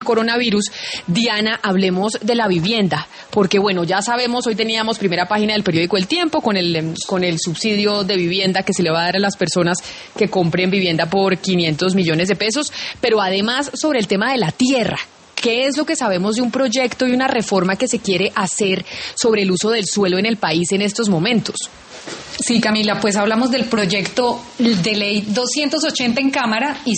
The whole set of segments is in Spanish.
coronavirus. Diana, hablemos de la vivienda, porque bueno, ya sabemos, hoy teníamos primera página del periódico El Tiempo con el subsidio de vivienda que se le va a dar a las personas que compren vivienda por 500 millones de pesos, pero además sobre el tema de la tierra. ¿Qué es lo que sabemos de un proyecto y una reforma que se quiere hacer sobre el uso del suelo en el país en estos momentos? Sí, Camila, pues hablamos del proyecto de ley 280 en Cámara y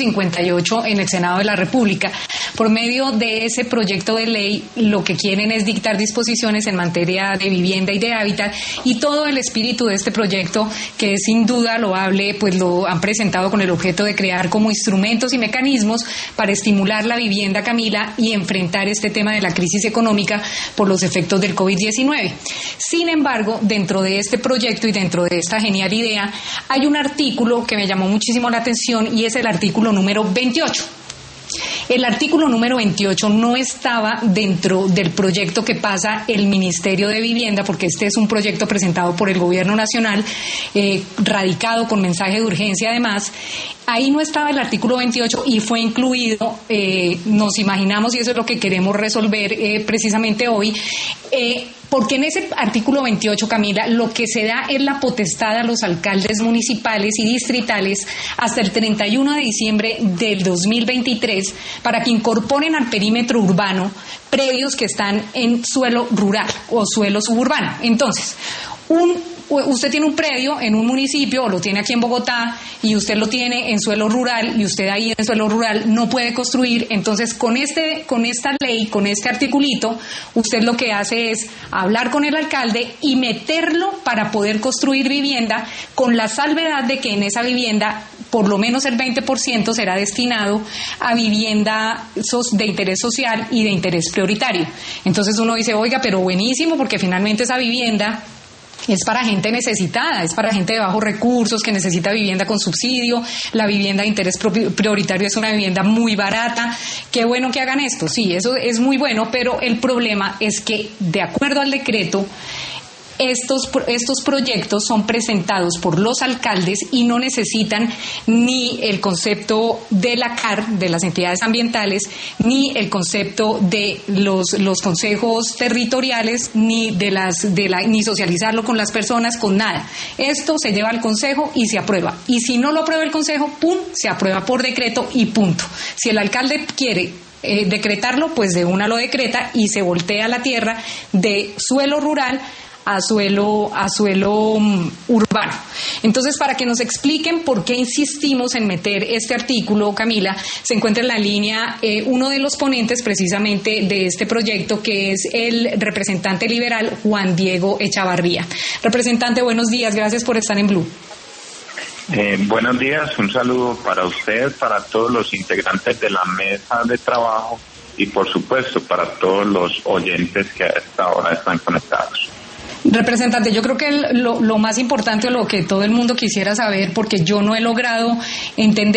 158 en el Senado de la República. Por medio de ese proyecto de ley, lo que quieren es dictar disposiciones en materia de vivienda y de hábitat, y todo el espíritu de este proyecto, que es sin duda loable, pues lo han presentado con el objeto de crear como instrumentos y mecanismos para estimular la vivienda, Camila, y enfrentar este tema de la crisis económica por los efectos del COVID-19. Sin embargo, dentro de este proyecto y dentro de esta genial idea, hay un artículo que me llamó muchísimo la atención, y es el artículo número 28. El artículo número 28 no estaba dentro del proyecto que pasa el Ministerio de Vivienda, porque este es un proyecto presentado por el Gobierno Nacional, radicado con mensaje de urgencia además. Ahí no estaba el artículo 28 y fue incluido, nos imaginamos, y eso es lo que queremos resolver precisamente hoy, porque en ese artículo 28, Camila, lo que se da es la potestad a los alcaldes municipales y distritales hasta el 31 de diciembre del 2023 para que incorporen al perímetro urbano predios que están en suelo rural o suelo suburbano. Entonces, usted tiene un predio en un municipio, o lo tiene aquí en Bogotá, y usted lo tiene en suelo rural, y usted ahí en suelo rural no puede construir. Entonces, con esta ley, con este articulito, usted lo que hace es hablar con el alcalde y meterlo para poder construir vivienda, con la salvedad de que en esa vivienda por lo menos el 20% será destinado a vivienda de interés social y de interés prioritario. Entonces uno dice, oiga, pero buenísimo, porque finalmente esa vivienda es para gente necesitada, es para gente de bajos recursos que necesita vivienda con subsidio. La vivienda de interés prioritario es una vivienda muy barata. Qué bueno que hagan esto, sí, eso es muy bueno, pero el problema es que, de acuerdo al decreto, estos proyectos son presentados por los alcaldes y no necesitan ni el concepto de la CAR, de las entidades ambientales, ni el concepto de los consejos territoriales, ni ni socializarlo con las personas, con nada. Esto se lleva al consejo y se aprueba. Y si no lo aprueba el consejo, ¡pum!, se aprueba por decreto y punto. Si el alcalde quiere decretarlo, pues de una lo decreta y se voltea la tierra de suelo rural a suelo urbano. Entonces, para que nos expliquen por qué insistimos en meter este artículo, Camila, se encuentra en la línea uno de los ponentes precisamente de este proyecto, que es el representante liberal Juan Diego Echavarría. Representante, buenos días, gracias por estar en Blue. Buenos días, un saludo para usted, para todos los integrantes de la mesa de trabajo y por supuesto para todos los oyentes que a esta hora están conectados. Representante, yo creo que lo más importante, o lo que todo el mundo quisiera saber, porque yo no he logrado entender.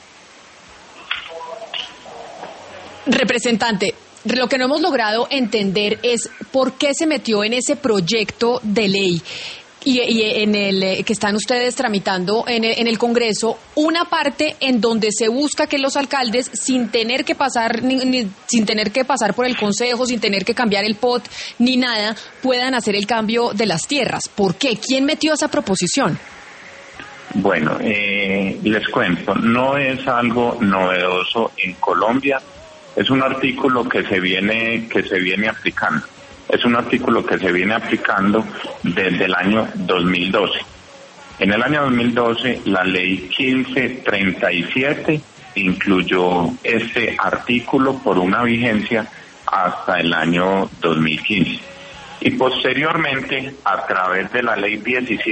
Representante, lo que no hemos logrado entender es por qué se metió en ese proyecto de ley y en el que están ustedes tramitando en el Congreso, una parte en donde se busca que los alcaldes, sin tener que pasar por el Consejo, sin tener que cambiar el POT ni nada, puedan hacer el cambio de las tierras. ¿Por qué? ¿Quién metió esa proposición? Bueno, les cuento, no es algo novedoso en Colombia, es un artículo que se viene aplicando. Es un artículo que se viene aplicando desde el año 2012. En el año 2012, la ley 1537 incluyó este artículo por una vigencia hasta el año 2015. Y posteriormente, a través de la ley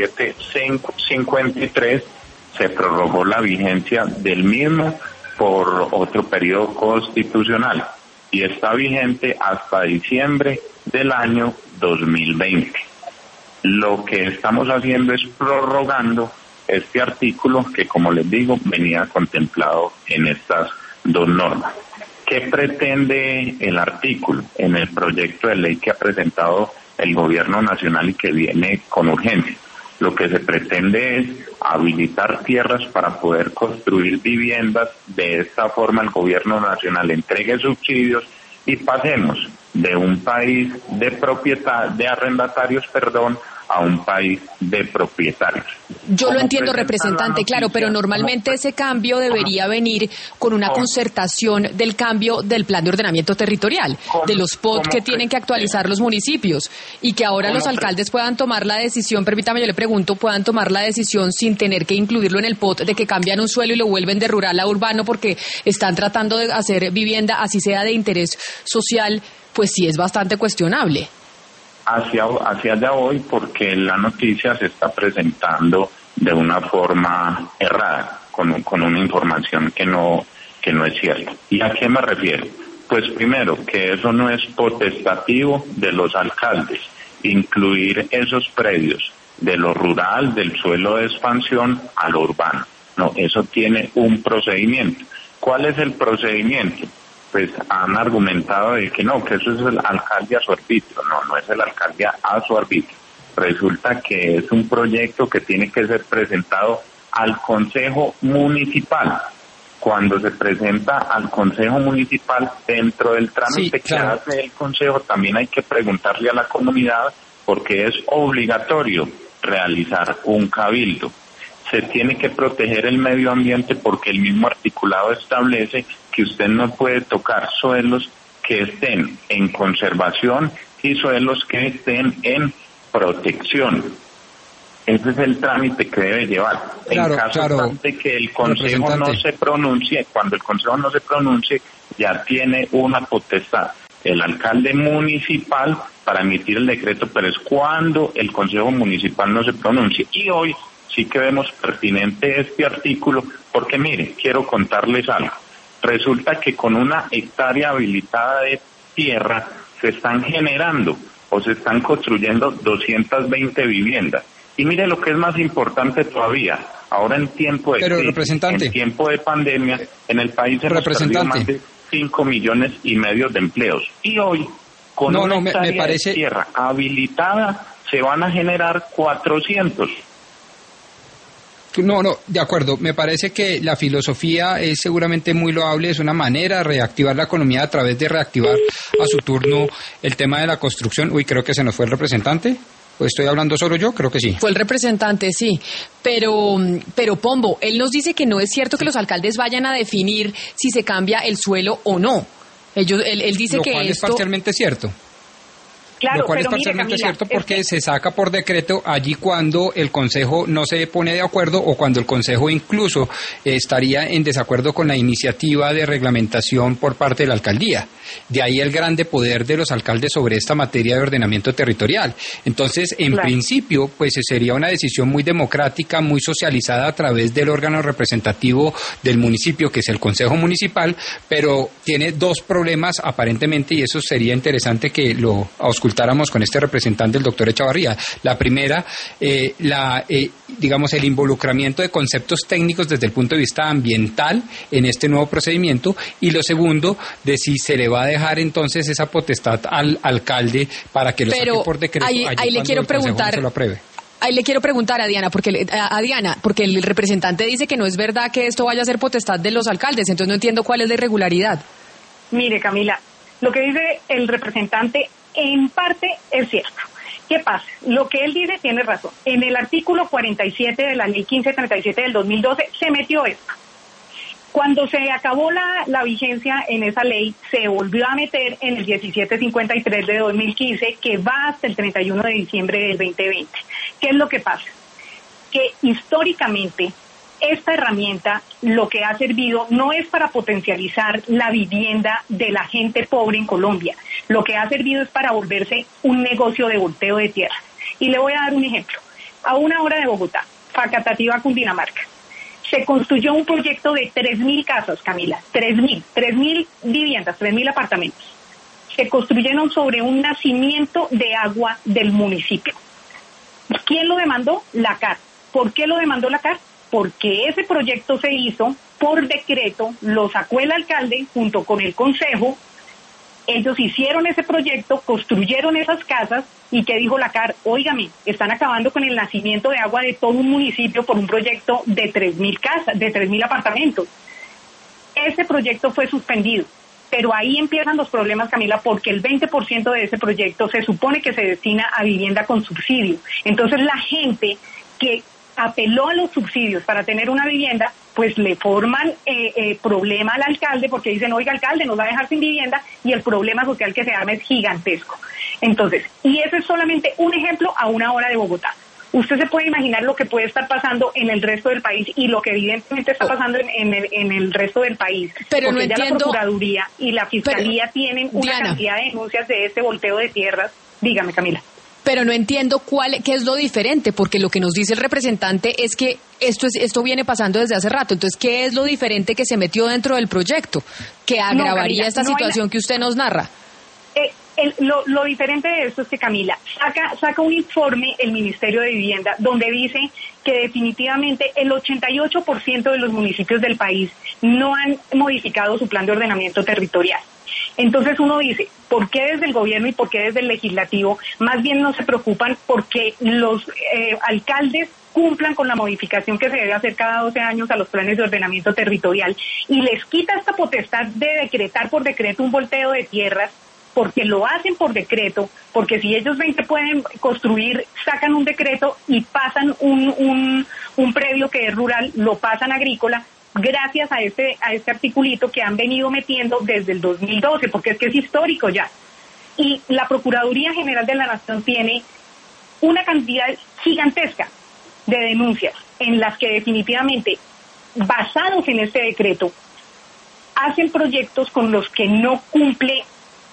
1753, se prorrogó la vigencia del mismo por otro periodo constitucional y está vigente hasta diciembre del año 2020. Lo que estamos haciendo es prorrogando este artículo que, como les digo, venía contemplado en estas dos normas. ¿Qué pretende el artículo en el proyecto de ley que ha presentado el Gobierno Nacional y que viene con urgencia? lo que se pretende es habilitar tierras para poder construir viviendas. De esta forma el gobierno nacional entregue subsidios y pasemos de un país de arrendatarios, a un país de propietarios. Yo lo entiendo, representante, claro, pero normalmente ese cambio debería venir con una concertación del cambio del plan de ordenamiento territorial, de los POT que tienen que actualizar los municipios, y que ahora los alcaldes puedan tomar la decisión, permítame, yo le pregunto, puedan tomar la decisión sin tener que incluirlo en el POT, de que cambian un suelo y lo vuelven de rural a urbano porque están tratando de hacer vivienda, así sea de interés social, pues sí es bastante cuestionable. Hacia allá voy, porque la noticia se está presentando de una forma errada, con una información que no es cierta. ¿Y a qué me refiero? Pues primero, que eso no es potestativo de los alcaldes, incluir esos predios de lo rural, del suelo de expansión, a lo urbano. No, eso tiene un procedimiento. ¿Cuál es el procedimiento? Pues han argumentado de que no, que eso es el alcalde a su arbitrio. No es el alcalde a su arbitrio. Resulta que es un proyecto que tiene que ser presentado al Consejo Municipal. Cuando se presenta al Consejo Municipal, dentro del trámite que hace el Consejo, también hay que preguntarle a la comunidad, porque es obligatorio realizar un cabildo. Se tiene que proteger el medio ambiente, porque el mismo articulado establece que usted no puede tocar suelos que estén en conservación y suelos que estén en protección. Ese es el trámite que debe llevar. Claro, en caso de que el Consejo no se pronuncie, cuando el Consejo no se pronuncie, ya tiene una potestad el alcalde municipal para emitir el decreto, pero es cuando el Consejo Municipal no se pronuncie. Y hoy sí que vemos pertinente este artículo, porque mire, quiero contarles algo. Resulta que con una hectárea habilitada de tierra se están generando o se están construyendo 220 viviendas. Y mire lo que es más importante todavía, ahora en tiempo de crisis, en tiempo de pandemia, en el país hemos perdido más de 5,5 millones de empleos. Y hoy, con una hectárea de tierra habilitada, se van a generar 400. No, de acuerdo. Me parece que la filosofía es seguramente muy loable, es una manera de reactivar la economía a través de reactivar a su turno el tema de la construcción. Uy, creo que se nos fue el representante. ¿O estoy hablando solo yo? Creo que sí. Fue el representante, sí. Pero Pombo, él nos dice que no es cierto que los alcaldes vayan a definir si se cambia el suelo o no. Él dice que lo cual es parcialmente cierto. Claro, lo cual es parcialmente cierto, porque se saca por decreto allí cuando el Consejo no se pone de acuerdo o cuando el Consejo incluso estaría en desacuerdo con la iniciativa de reglamentación por parte de la alcaldía. De ahí el grande poder de los alcaldes sobre esta materia de ordenamiento territorial. Entonces, en principio, pues sería una decisión muy democrática, muy socializada a través del órgano representativo del municipio, que es el Consejo Municipal, pero tiene dos problemas aparentemente, y eso sería interesante que lo auscultáramos con este representante, el doctor Echavarría. La primera, digamos, el involucramiento de conceptos técnicos desde el punto de vista ambiental en este nuevo procedimiento, y lo segundo, de si se le va a dejar entonces esa potestad al alcalde para que lo saque por decreto ahí le quiero preguntar, no se lo apruebe. Ahí le quiero preguntar a Diana, porque el representante dice que no es verdad que esto vaya a ser potestad de los alcaldes, entonces no entiendo cuál es la irregularidad. Mire, Camila, lo que dice el representante en parte es cierto. ¿Qué pasa? Lo que él dice tiene razón. En el artículo 47 de la ley 1537 del 2012 se metió esto. Cuando se acabó la vigencia en esa ley, se volvió a meter en el 1753 de 2015, que va hasta el 31 de diciembre del 2020. ¿Qué es lo que pasa? Que históricamente esta herramienta lo que ha servido no es para potencializar la vivienda de la gente pobre en Colombia. Lo que ha servido es para volverse un negocio de volteo de tierra. Y le voy a dar un ejemplo. A 1 hora de Bogotá, Facatativá, Cundinamarca, se construyó un proyecto de 3.000 casas, Camila, 3.000 viviendas, 3.000 apartamentos. Se construyeron sobre un nacimiento de agua del municipio. ¿Quién lo demandó? La CAR. ¿Por qué lo demandó la CAR? Porque ese proyecto se hizo por decreto, lo sacó el alcalde junto con el consejo, Ellos hicieron ese proyecto, construyeron esas casas y ¿qué dijo la CAR? Óigame, están acabando con el nacimiento de agua de todo un municipio por un proyecto de 3.000 casas, de 3.000 apartamentos. Ese proyecto fue suspendido, pero ahí empiezan los problemas, Camila, porque el 20% de ese proyecto se supone que se destina a vivienda con subsidio. Entonces la gente que apeló a los subsidios para tener una vivienda, pues le forman problema al alcalde porque dicen, oiga, alcalde, nos va a dejar sin vivienda, y el problema social que se arma es gigantesco. Entonces, y ese es solamente un ejemplo a 1 hora de Bogotá. Usted se puede imaginar lo que puede estar pasando en el resto del país y lo que evidentemente está pasando en el resto del país. Pero porque no ya entiendo, la Procuraduría y la Fiscalía tienen una Diana, cantidad de denuncias de este volteo de tierras. Dígame, Camila. Pero no entiendo qué es lo diferente, porque lo que nos dice el representante es que esto viene pasando desde hace rato. Entonces, ¿qué es lo diferente que se metió dentro del proyecto que agravaría Camila, esta situación que usted nos narra? Lo diferente de esto es que, Camila, saca un informe el Ministerio de Vivienda donde dice que definitivamente el 88% de los municipios del país no han modificado su plan de ordenamiento territorial. Entonces uno dice, ¿por qué desde el gobierno y por qué desde el legislativo más bien no se preocupan porque los alcaldes cumplan con la modificación que se debe hacer cada 12 años a los planes de ordenamiento territorial y les quita esta potestad de decretar por decreto un volteo de tierras? Porque lo hacen por decreto, porque si ellos ven que pueden construir, sacan un decreto y pasan un predio que es rural, lo pasan agrícola, gracias a este articulito que han venido metiendo desde el 2012, porque es que es histórico ya. Y la Procuraduría General de la Nación tiene una cantidad gigantesca de denuncias en las que definitivamente, basados en este decreto, hacen proyectos con los que no cumple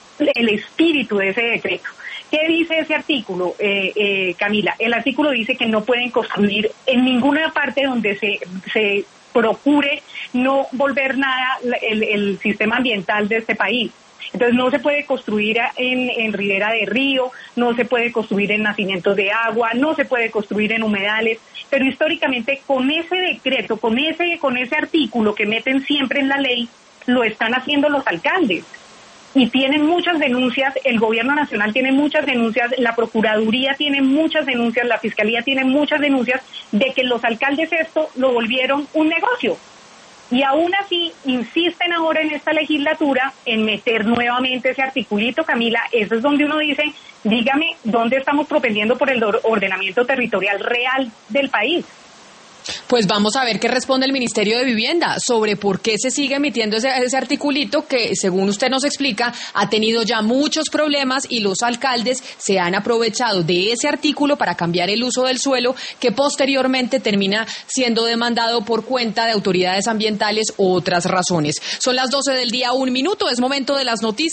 el espíritu de ese decreto. ¿Qué dice ese artículo, Camila? El artículo dice que no pueden construir en ninguna parte donde se procure no volver nada el sistema ambiental de este país. Entonces no se puede construir en ribera de río, no se puede construir en nacimientos de agua, no se puede construir en humedales, pero históricamente con ese decreto, con ese artículo que meten siempre en la ley, lo están haciendo los alcaldes. Y tienen muchas denuncias, el gobierno nacional tiene muchas denuncias, la Procuraduría tiene muchas denuncias, la Fiscalía tiene muchas denuncias de que los alcaldes esto lo volvieron un negocio. Y aún así insisten ahora en esta legislatura en meter nuevamente ese articulito, Camila. Eso es donde uno dice, dígame, ¿dónde estamos propendiendo por el ordenamiento territorial real del país? Pues vamos a ver qué responde el Ministerio de Vivienda sobre por qué se sigue emitiendo ese articulito que, según usted nos explica, ha tenido ya muchos problemas y los alcaldes se han aprovechado de ese artículo para cambiar el uso del suelo que posteriormente termina siendo demandado por cuenta de autoridades ambientales u otras razones. Son las 12 del día, 1 minuto, es momento de las noticias.